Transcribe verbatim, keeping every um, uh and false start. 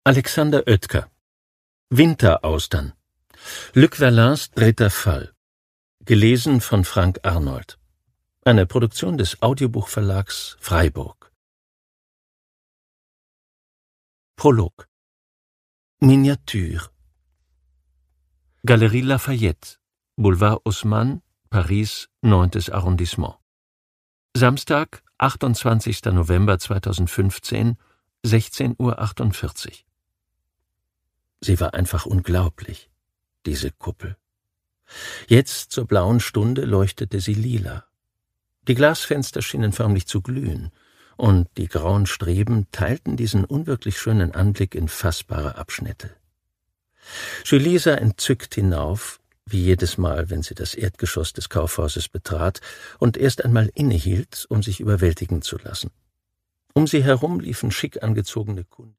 Alexander Oetker. Winteraustern. Luc Verlins dritter Fall. Gelesen von Frank Arnold. Eine Produktion des Audiobuchverlags Freiburg. Prolog. Miniature. Galerie Lafayette, Boulevard Haussmann, Paris, neuntes Arrondissement. Samstag, achtundzwanzigster November zweitausendfünfzehn, sechzehn Uhr achtundvierzig. Sie war einfach unglaublich, diese Kuppel. Jetzt, zur blauen Stunde, leuchtete sie lila. Die Glasfenster schienen förmlich zu glühen, und die grauen Streben teilten diesen unwirklich schönen Anblick in fassbare Abschnitte. Julie sah entzückt hinauf, wie jedes Mal, wenn sie das Erdgeschoss des Kaufhauses betrat und erst einmal innehielt, um sich überwältigen zu lassen. Um sie herum liefen schick angezogene Kunden.